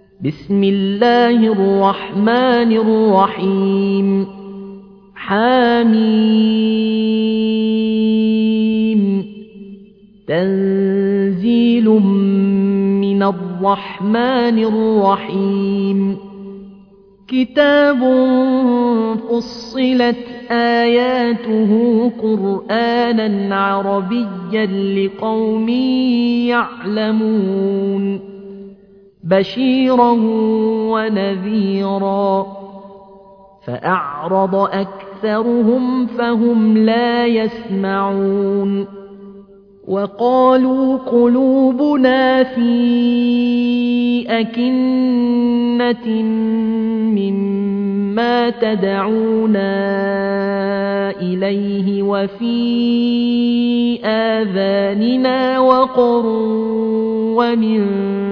بسم الله الرحمن الرحيم حميم تنزيل من الرحمن الرحيم كتاب فصلت آياته قرآنا عربيا لقوم يعلمون بشيرا ونذيرا فأعرض أكثرهم فهم لا يسمعون وقالوا قلوبنا في أكنة مما تدعونا إليه وفي آذاننا وقر ومن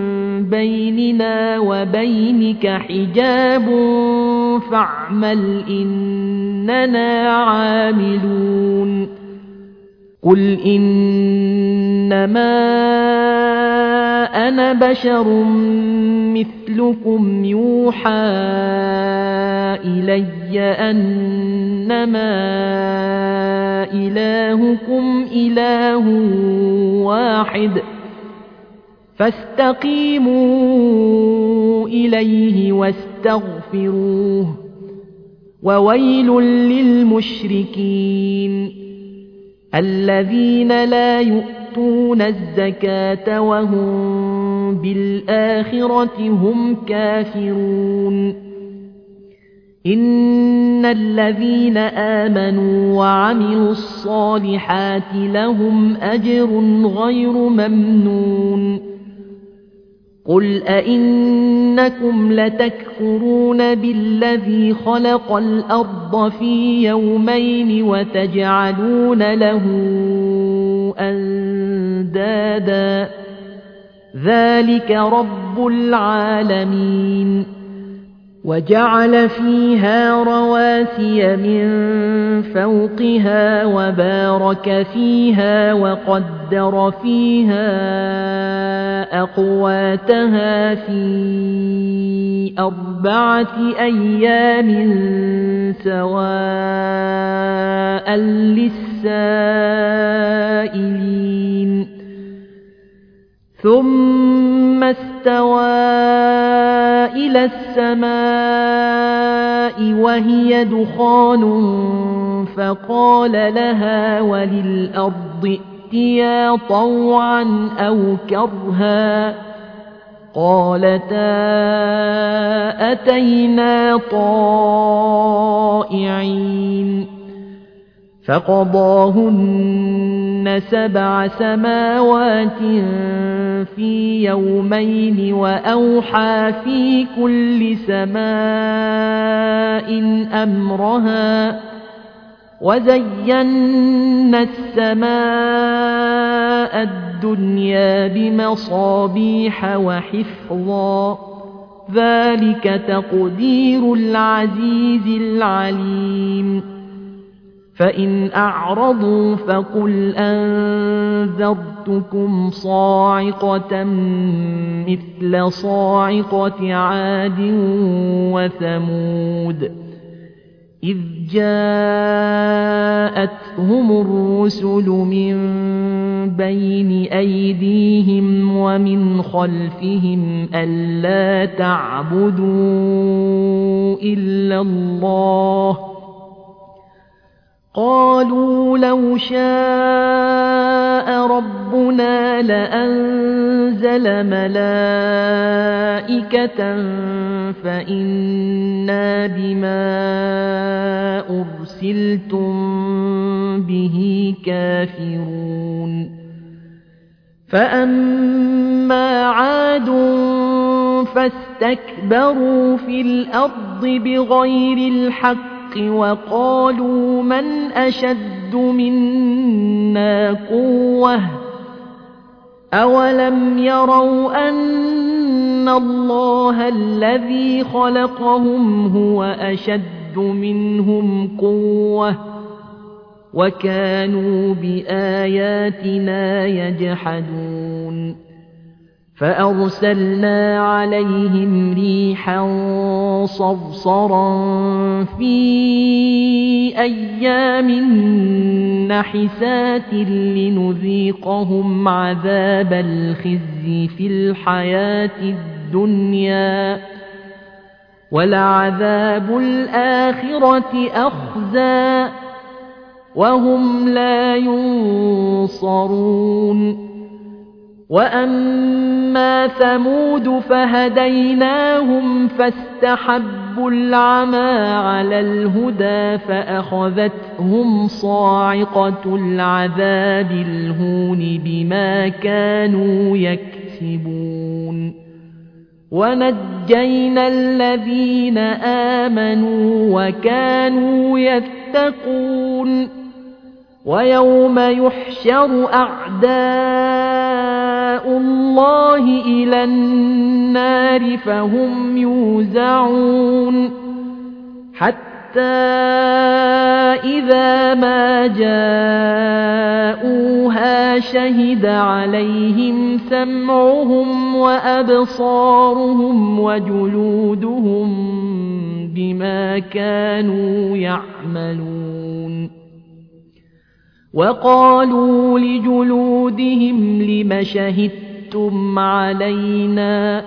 بيننا وبينك حجاب فاعمل إننا عاملون قل إنما أنا بشر مثلكم يوحى إلي أنما إلهكم إله واحد فاستقيموا إليه واستغفروه وويل للمشركين الذين لا يؤتون الزكاة وهم بالآخرة هم كافرون إن الذين آمنوا وعملوا الصالحات لهم أجر غير ممنون قل أئنكم لتكفرون بالذي خلق الأرض في يومين وتجعلون له أندادا ذلك رب العالمين وجعل فيها رواسي من فوقها وبارك فيها وقدر فيها أقواتها في 4 أيام سواء للسائلين ثم استوى إلى السماء وهي دخان فقال لها وللأرض ائتيا طوعا أو كرها قالتا أتينا طائعين فقضاهن 7 سماوات في يومين وأوحى في كل سماء أمرها وزينا السماء الدنيا بمصابيح وحفظا ذلك تقدير العزيز العليم فإن أعرضوا فقل أنذرتكم صاعقة مثل صاعقة عاد وثمود إذ جاءتهم الرسل من بين أيديهم ومن خلفهم ألا تعبدوا إلا الله قالوا لو شاء ربنا لأنزل ملائكة فإنا بما أرسلتم به كافرون فأما عاد فاستكبروا في الأرض بغير الحق وقالوا من أشد منا قوة أولم يروا أن الله الذي خلقهم هو أشد منهم قوة وكانوا بآياتنا يجحدون فأرسلنا عليهم ريحا صرصرا في أيام نحسات لنذيقهم عذاب الخزي في الحياة الدنيا ولعذاب الآخرة أخزى وهم لا ينصرون وأما ثمود فهديناهم فاستحبوا العمى على الهدى فأخذتهم صاعقة العذاب الهون بما كانوا يكسبون ونجينا الذين آمنوا وكانوا يتقون ويوم يحشر أعداء الله إلى النار فهم يوزعون حتى إذا ما جاءوها شهد عليهم سمعهم وأبصارهم وجلودهم بما كانوا يعملون وقالوا لجلودهم لم شهدتم علينا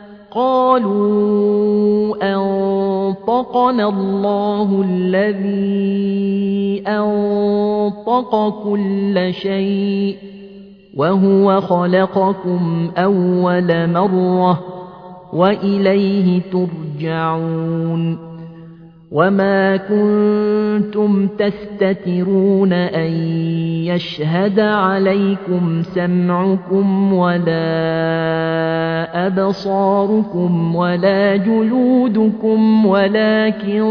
قالوا أنطقنا الله الذي أنطق كل شيء وهو خلقكم أول مرة وإليه ترجعون وما كنتم تستترون أن يشهد عليكم سمعكم ولا أبصاركم ولا جلودكم ولكن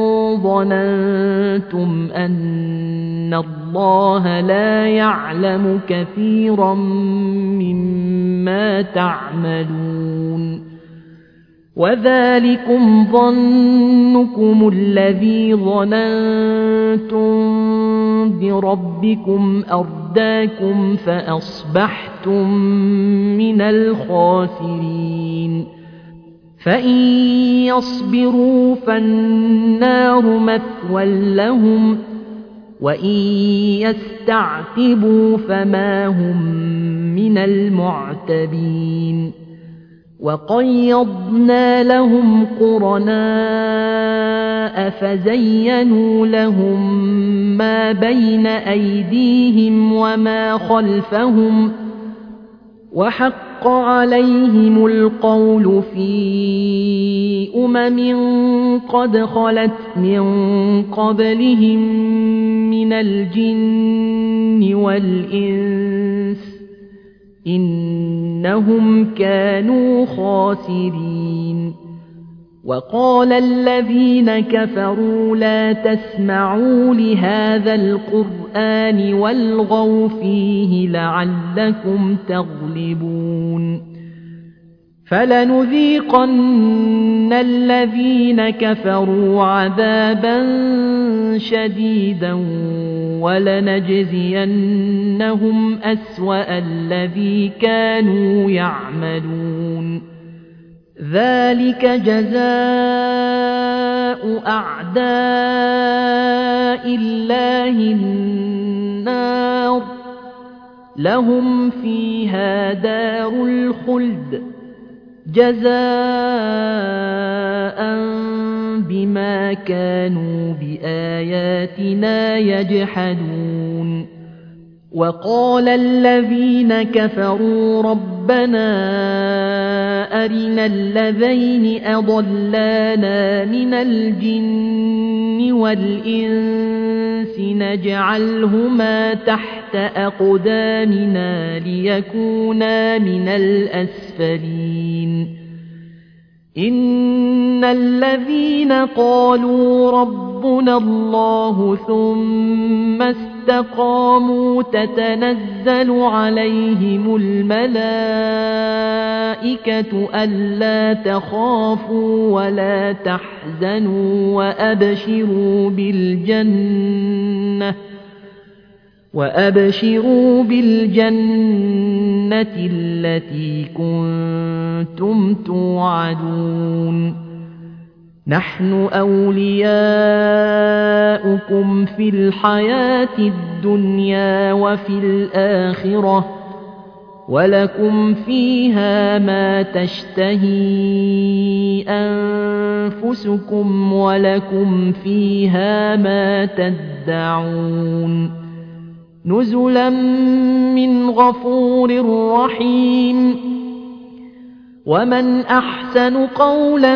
ظننتم أن الله لا يعلم كثيرا مما تعملون وذلكم ظنكم الذي ظننتم بربكم أرداكم فأصبحتم من الخاسرين فإن يصبروا فالنار مثوى لهم وإن يستعتبوا فما هم من المعتبين وقيضنا لهم قرناء فزينوا لهم ما بين أيديهم وما خلفهم وحق عليهم القول في قد خلت من قبلهم من الجن والإنس إنهم كانوا خاسرين وقال الذين كفروا لا تسمعوا لهذا القرآن والغوا فيه لعلكم تغلبون فلنذيقن الذين كفروا عذابا شديدا ولنجزينهم أسوأ الذي كانوا يعملون ذلك جزاء أعداء الله النار لهم فيها دار الخلد جزاء بما كانوا بآياتنا يجحدون وقال الذين كفروا ربنا أرنا الذين أضلانا من الجن والإنس نجعلهما تحت أقدامنا ليكونا من الأسفلين إن الذين قالوا ربنا الله ثم استقاموا تتنزل عليهم الملائكة ألا تخافوا ولا وأبشروا بالجنة التي كنتم توعدون نحن أولياؤكم في الحياة الدنيا وفي الآخرة ولكم فيها ما تشتهي أنفسكم ولكم فيها ما تدعون نزلا من غفور رحيم ومن أحسن قولا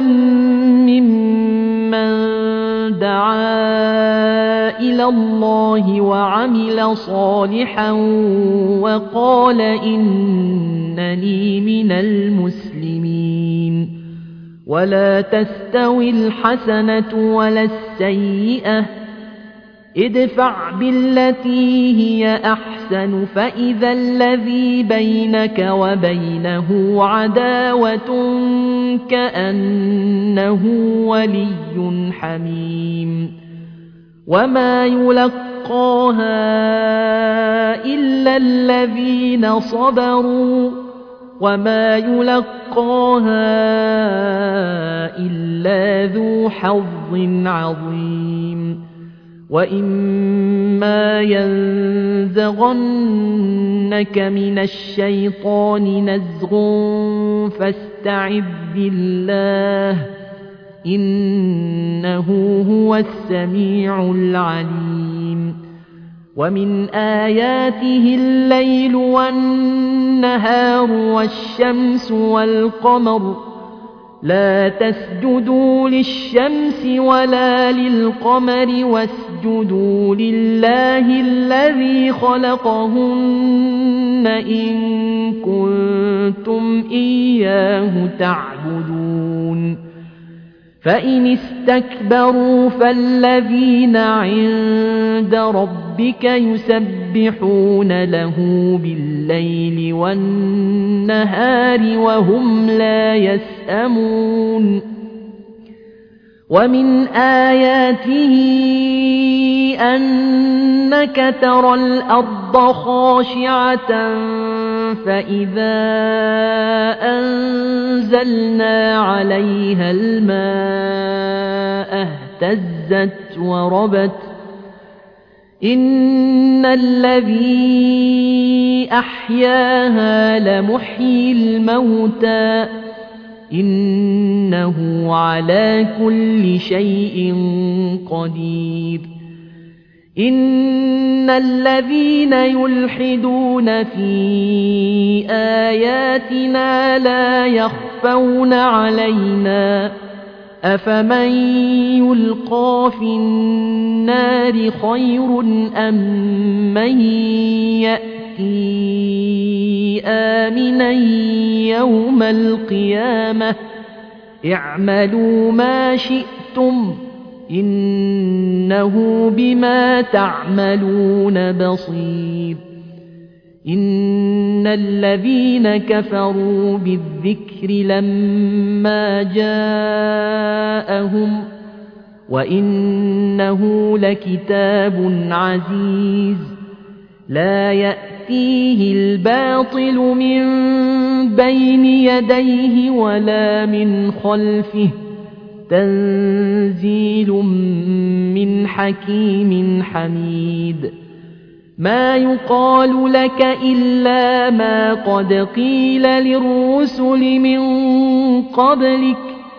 ممن دعا إلى الله وعمل صالحا وقال إنني من المسلمين ولا تستوي الحسنة ولا السيئة ادفع بالتي هي أحسن فإذا الذي بينك وبينه عداوة كأنه ولي حميم وما يلقاها إلا الذين صبروا وما يلقاها إلا ذو حظ عظيم وإما ينزغنك من الشيطان نزغ فاستعذ بالله إنه هو السميع العليم ومن آياته الليل والنهار والشمس والقمر لا تسجدوا للشمس ولا للقمر واسجدوا لله الذي خلقهن إن كنتم إياه تعبدون فإن استكبروا فالذين عند ربك يسبحون له بالليل والنهار وهم لا يسأمون ومن آياته أنك ترى الأرض خاشعة فإذا أنزلنا عليها الماء اهتزت وربت إن الذي أحياها لمحيي الموتى إنه على كل شيء قدير إن الذين يلحدون في آياتنا لا يخفون علينا أفمن يلقى في النار خير أم من يأتي آمنا يوم القيامة اعملوا ما شئتم إنه بما تعملون بصير إن الذين كفروا بالذكر لما جاءهم وإنه لكتاب عزيز لا يأتيه الباطل من بين يديه ولا من خلفه تنزيل من حكيم حميد ما يقال لك إلا ما قد قيل للرسل من قبلك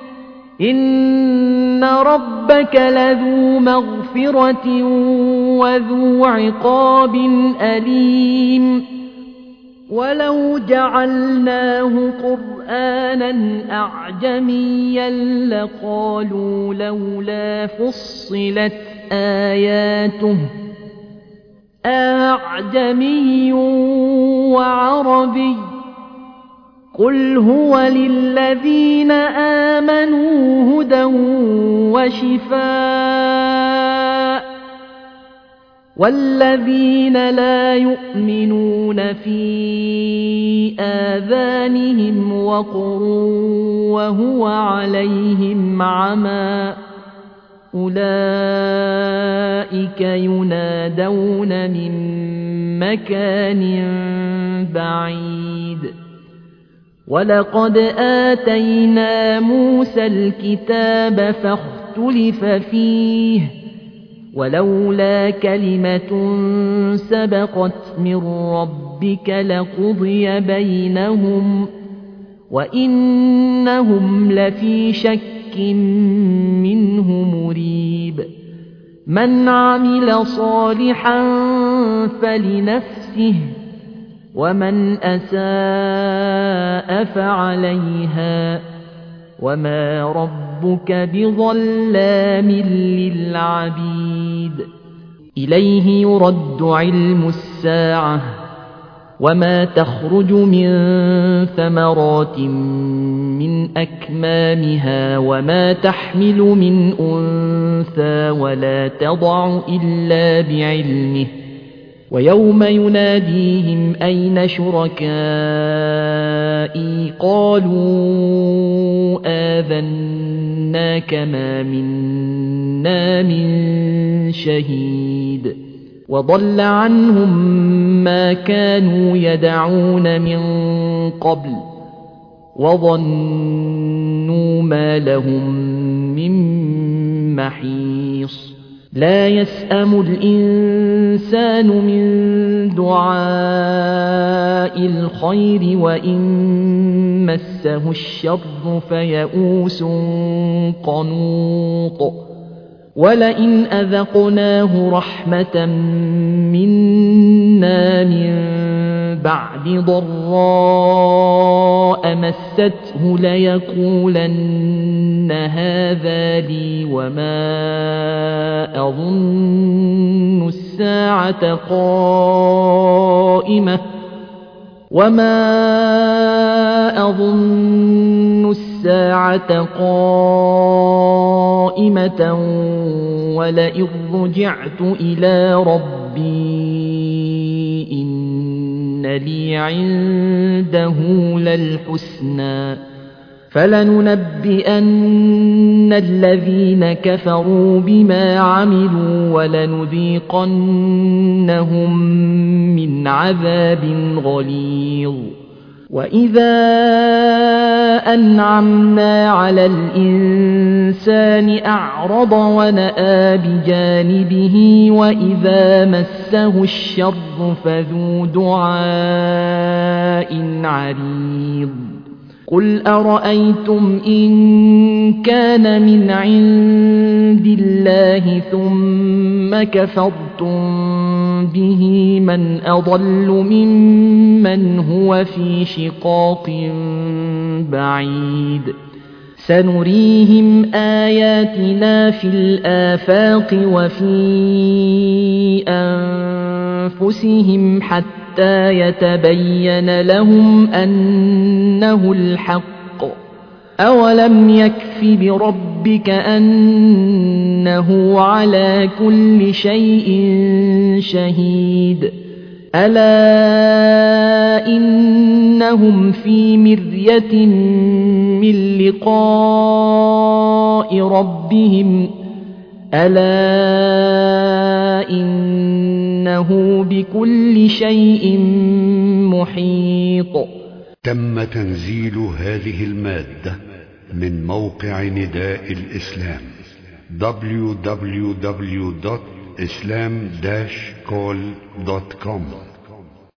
إن ربك لذو مغفرة وذو عقاب أليم ولو جعلناه قرآنا أعجميا لقالوا لولا فصلت آياته أعجمي وعربي قل هو للذين آمنوا هدى وشفاء والذين لا يؤمنون في آذانهم وقر وهو عليهم عمى أولئك ينادون من مكان بعيد ولقد آتينا موسى الكتاب فاختلف فيه ولولا كلمة سبقت من ربك لقضي بينهم وإنهم لفي شك منه مريب من عمل صالحا فلنفسه ومن أساء فعليها وما ربك بظلام للعبيد إليه يرد علم الساعة وما تخرج من ثمرات من أكمامها وما تحمل من أنثى ولا تضع إلا بعلمه ويوم يناديهم أين شركائي قالوا آذناك ما منا من شهيد وضل عنهم ما كانوا يدعون من قبل وظنوا ما لهم من محيص لا يسأم الإنسان من دعاء الخير وإن مسه الشر فيئوس قنوط ولئن أذقناه رحمة منا من بعد ضراء مسته ليقولن هذا لي وما أظن الساعة قائمة ولئن رجعت إلى ربي إن لي عنده للحسنى فلننبئن الذين كفروا بما عملوا ولنذيقنهم من عذاب غليظ وإذا أنعمنا على الإنسان أعرض ونأى بجانبه وإذا مسه الشر فذو دعاء عريض قل أرأيتم إن كان من عند الله ثم كفرتم به من أضل ممن هو في شقاق بعيد سنريهم آياتنا في الآفاق وفي أنفسهم حتى يتبين لهم أنه الحق أولم يكف بربك أنه على كل شيء شهيد ألا إنهم في مرية من لقاء ربهم ألا إنه بكل شيء محيط. تم تنزيل هذه المادة من موقع نداء الإسلام www.islam-call.com